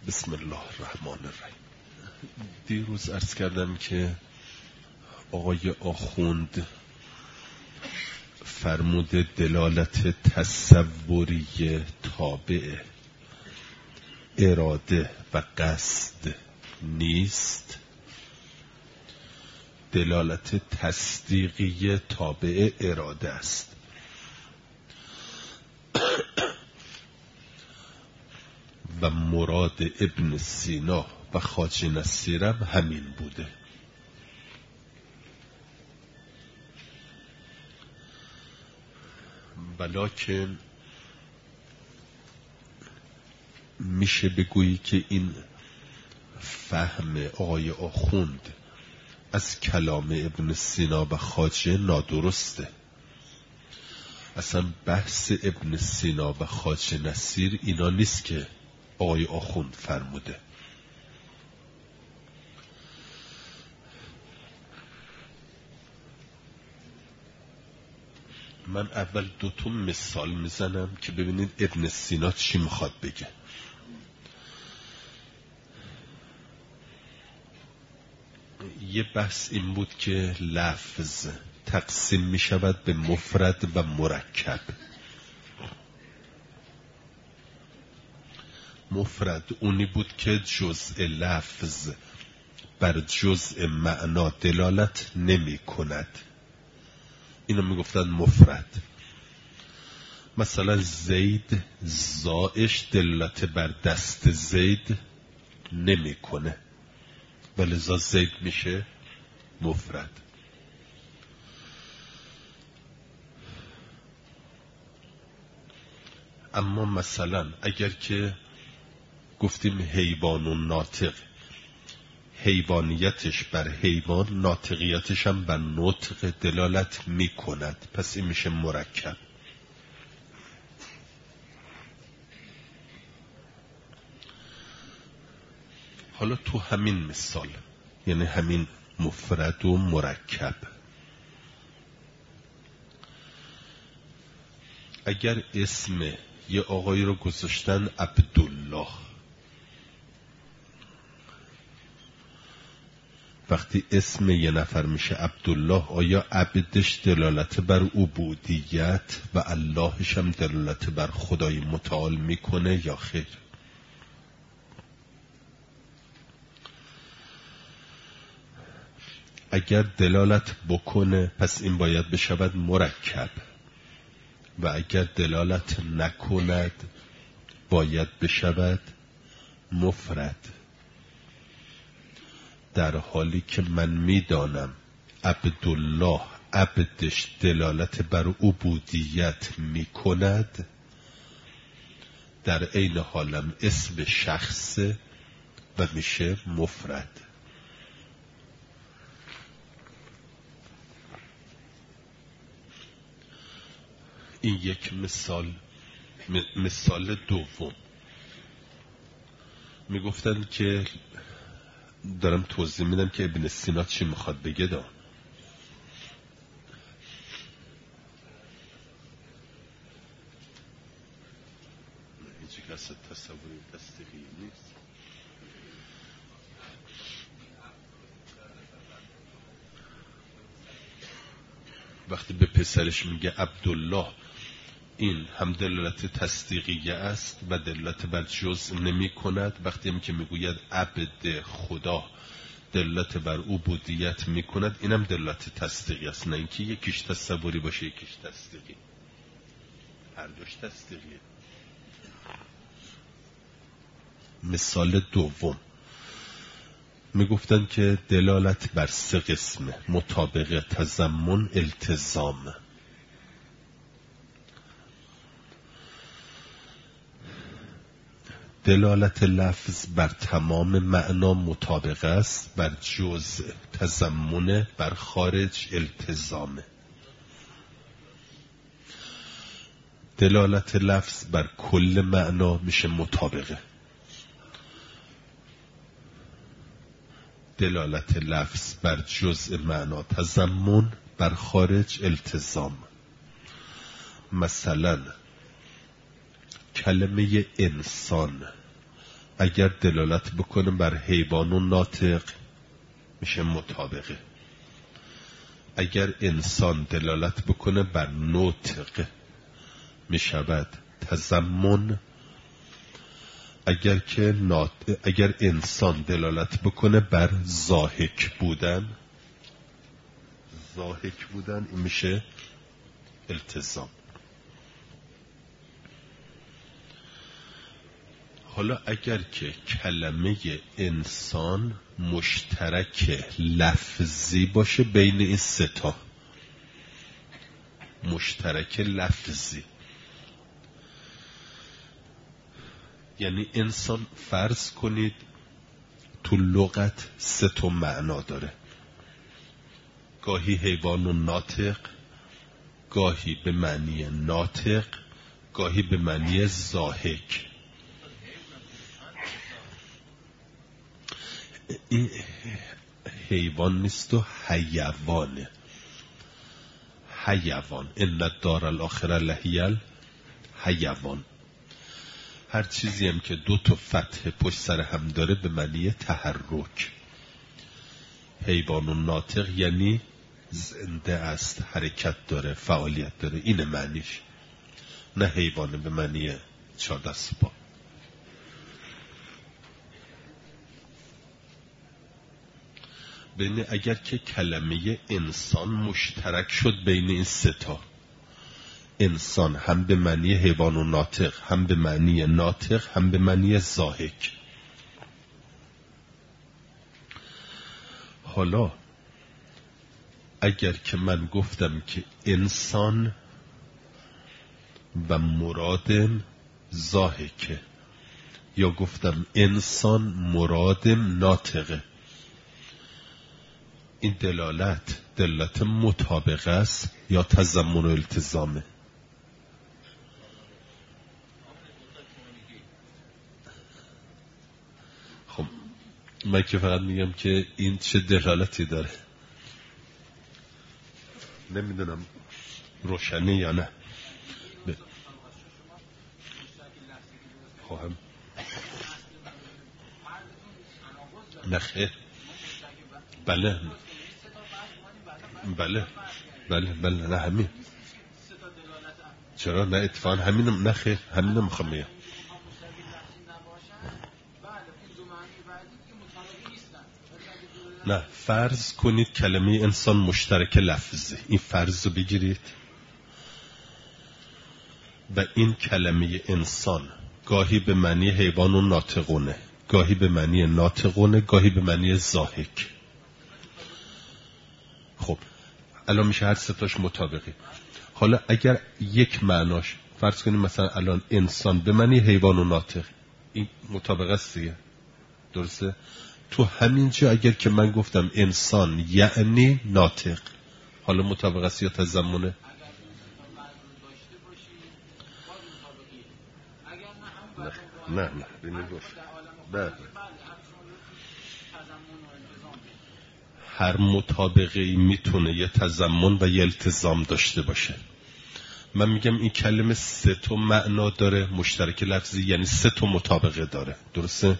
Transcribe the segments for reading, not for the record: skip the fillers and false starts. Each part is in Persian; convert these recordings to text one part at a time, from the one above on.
بسم الله الرحمن الرحیم. دیروز عرض کردم که آقای آخوند فرموده دلالت تصوری تابع اراده و قصد نیست، دلالت تصدیقی تابع اراده است. و مراد ابن سینا و خواجه نصیرم همین بوده. ولکن میشه بگویی که این فهم آقای آخوند از کلام ابن سینا و خواجه نادرسته. اصلا بحث ابن سینا و خواجه نصیر اینا نیست که آقای آخوند فرموده. من اول دوتا مثال میزنم که ببینید ابن سینا چی میخواد بگه. یه بحث این بود که لفظ تقسیم میشود به مفرد و مرکب. مفرد اونی بود که جزء لفظ بر جزء معنا دلالت نمی کند، اینو می گفتن مفرد. مثلا زید زائش دلالت بر دست زید نمی کنه، ولذا زید میشه مفرد. اما مثلا اگر که گفتیم حیوان و ناطق، حیوانیتش بر حیوان، ناطقیتش هم بر نطق دلالت می کند، پس این میشه مرکب. حالا تو همین مثال، یعنی همین مفرد و مرکب، اگر اسم یه آقایی رو گذاشتن عبدالله، وقتی اسم یه نفر میشه عبدالله، آیا عبدش دلالت بر عبودیت و اللهش هم دلالت بر خدای متعال میکنه یا خیر؟ اگر دلالت بکنه پس این باید بشود مرکب، و اگر دلالت نکند باید بشود مفرد. در حالی که من میدانم عبدالله عبدش دلالت بر عبودیت میکند، در عین حالم اسم شخص و میشه مفرد. این یک مثال. مثال دوم میگفتن که دارم توضیح میدم که ابن سینا چی میخواد بگه. دا هیچ کس تصوری تصدیقی نیست. وقتی به پسرش میگه عبدالله، این هم دلالت تصدیقیه است و دلالت بر جزء نمی کند. وقتی هم که میگوید عبد خدا دلالت بر عبودیت می کند، اینم دلالت تصدیقی است، نه اینکه یکیش تصوری باشه یکیش تصدیقی. هر دوش تصدیقیه. مثال دوم میگفتن که دلالت بر سه قسمه: مطابقه، تضمن، التزام. دلالت لفظ بر تمام معنا مطابقه است، بر جزء تضمن، بر خارج التزامه. دلالت لفظ بر کل معنا میشه مطابقه. دلالت لفظ بر جزء معنا تضمن، بر خارج التزام. مثلا کلمه انسان اگر دلالت بکنه بر حیوان و ناطق میشه مطابقه. اگر انسان دلالت بکنه بر ناطق میشود تضمن. اگر انسان دلالت بکنه بر ضاحک بودن این میشه التزام. حالا اگر که کلمه انسان مشترک لفظی باشه بین این سه تا، مشترک لفظی، یعنی انسان فرض کنید تو لغت سه تا معنا داره، گاهی حیوان و ناطق، گاهی به معنی ناطق، گاهی به معنی ضاحک. این حیوان نیست و حیوانه. حیوان ان الدار الاخره لهی الحیوان. هر چیزی هم که دو تا فتح پشت سر هم داره به معنی تحرک. حیوان و ناطق یعنی زنده است، حرکت داره، فعالیت داره، اینه معنیش، نه حیوانه به معنی چهار دست پا. بین اگر که کلمه انسان مشترک شد بین این سه تا، انسان هم به معنی حیوان و ناطق، هم به معنی ناطق، هم به معنی ضاحک. حالا اگر که من گفتم که انسان و مرادم ضاحکه، یا گفتم انسان مرادم ناطقه، این دلالت مطابقه است یا تضمن و التزامه؟ خب من که فقط میگم که این چه دلالتی داره، نمیدونم روشنه یا نه. خواهم نخیر. بله نه همین. چرا نه اتفاقا همینم نخیر، همینم میخوام بگم. نه فرض کنید کلمه انسان مشترک لفظی، این فرض رو بگیرید و این کلمه انسان گاهی به معنی حیوان و ناطقونه، گاهی به معنی ناطقونه، گاهی به معنی ضاحک. خب الان میشه هر ستاش مطابقی. حالا اگر یک معناش فرض کنیم مثلا الان انسان به معنی حیوان و ناطق، این مطابقه است دیگه، درسته؟ تو همین جا اگر که من گفتم انسان یعنی ناطق، حالا مطابقه است یا تضمنه؟ نه هر مطابقه‌ای میتونه یه تضمن و یه التزام داشته باشه. من میگم این کلمه سه تا معنا داره، مشترک لفظی، یعنی سه تا مطابقه داره، درسته؟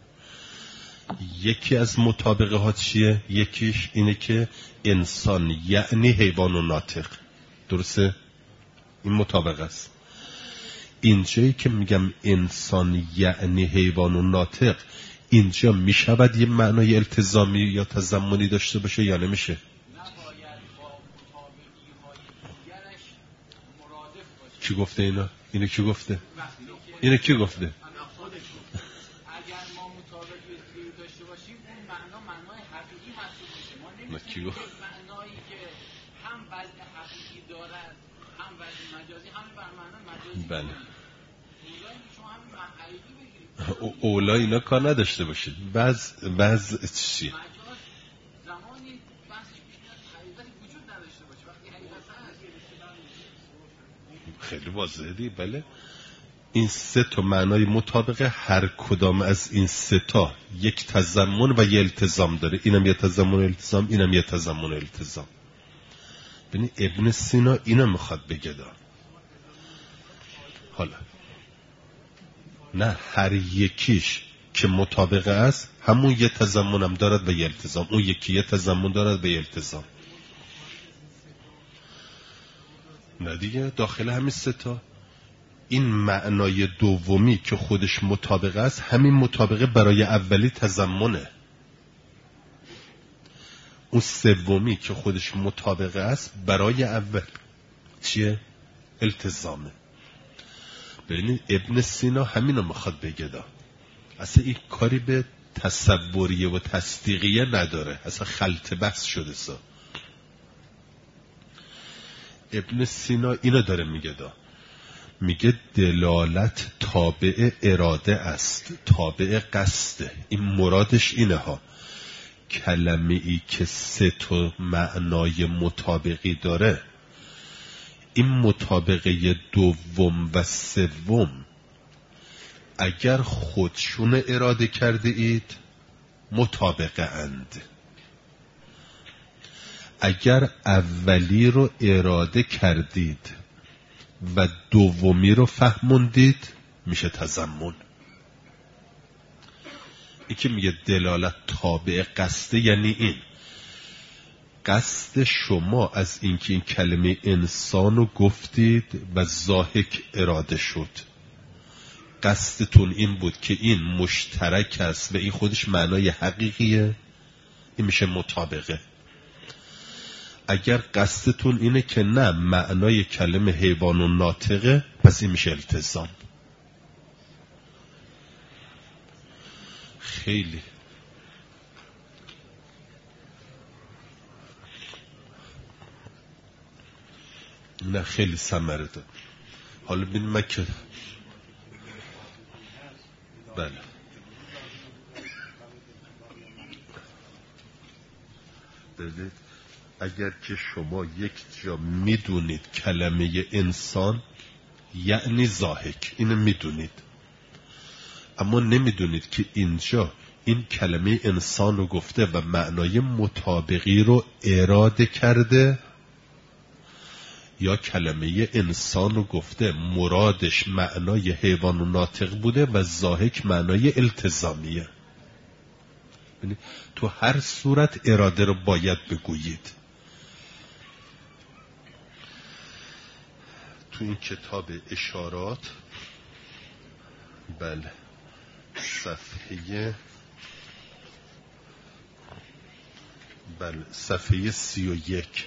یکی از مطابقه ها چیه؟ یکیش اینه که انسان یعنی حیوان و ناطق، درسته؟ این مطابقه است. اینجایی که میگم انسان یعنی حیوان و ناطق، اینجا میشود یه معنای التزامی یا تضمنی داشته باشه یا نمیشه؟ کی گفته اینا؟ اینو کی گفته؟ اینو کی گفته؟ اگر ما مطابقی داشته باشیم اون معنای حقیقی محسوب میشه. ما نمی‌تونیم معنایی که هم وزن حقیقی دارد هم وزن مجازی هم بر معنای مجازی. بله. اولا اینا کار نداشته باشید. بعض چیه؟ زمانی بحثش پیش میاد حقیقتی وجود نداشته باشه، وقتی حقیقت هست خیلی واضحه دی. بله این سه تا معنای مطابقه، هر کدام از این سه تا یک تضمن و یه التزام داره. اینم یه تضمن و التزام، اینم یه تضمن و التزام. ببین ابن سینا اینو میخواد بگه دا. حالا نه هر یکیش که مطابقه است همون یه تضمن هم دارد به یه التزام، اون یکی یه تضمن دارد به یه التزام. نه دیگه داخل همین سه تا این معنای دومی که خودش مطابقه است، همین مطابقه برای اولی تضمنه. اون سومی که خودش مطابقه است برای اول چیه؟ التزامه. ببینید ابن سینا همینو میخواد بگه دا. اصلا این کاری به تصوریه و تصدیقیه نداره، اصلا خلط بحث شده سا. ابن سینا اینو داره میگه دا، میگه دلالت تابع اراده است، تابع قصده. این مرادش اینه ها، کلمه ای که سه تا معنای مطابقی داره، این مطابقه دوم و سوم اگر خودشون اراده کرده اید مطابقه اند، اگر اولی رو اراده کردید و دومی رو فهموندید میشه تضمن. این که میگه دلالت تابع قصده یعنی این قصد شما از اینکه این کلمه انسان رو گفتید و ضاحک اراده شد، قصدتون این بود که این مشترک است و این خودش معنای حقیقیه، این میشه مطابقه. اگر قصدتون اینه که نه معنای کلمه حیوان و ناطقه، پس این میشه التزام. خیلی نه خیلی ثمره داد. حالا ببین من که بله ببینید اگر که شما یک جا میدونید کلمه انسان یعنی ضاحک، اینو میدونید، اما نمیدونید که اینجا این کلمه انسان رو گفته و معنای مطابقی رو اراده کرده، یا کلمه انسان رو گفته مرادش معنای حیوان و ناطق بوده و ضاحک معنای التزامیه. تو هر صورت اراده رو باید بگویید. تو این کتاب اشارات بله صفحه 31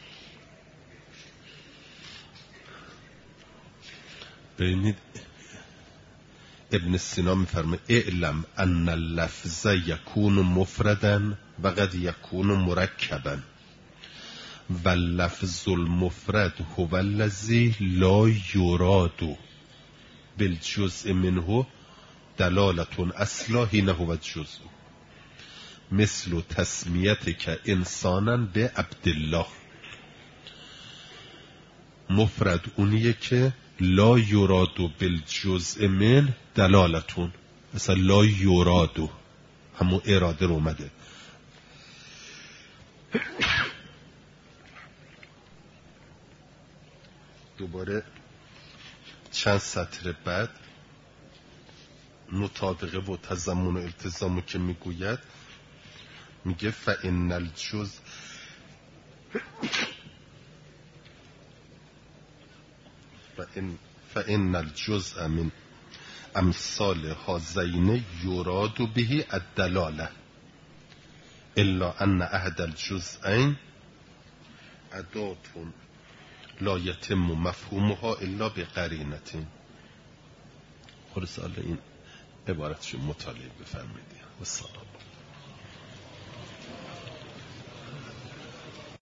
ببینید ابن سینا میفرمه اعلم ان اللفظ یکون مفردا و قد یکون مرکبا و اللفظ المفرد هو الذی لا یراد بالجزء منه دلالة اصلا حین هو الجزء مثل تسمیتک انسانا به عبدالله. مفرد اونیه که لا یرادو بالجزء من دلالتون، مثلا لا یرادو همون اراده رو اومده. دوباره چند سطر بعد مطابقه و تضمن و التزامو که میگوید، میگه فإن الجزء من امثال هذین یراد به الدلاله الا ان احد الجزئین اداة لا یتم مفهومها الا بقرینة. خلاص این عبارتشو مطالعه بفرمایید. و سلام.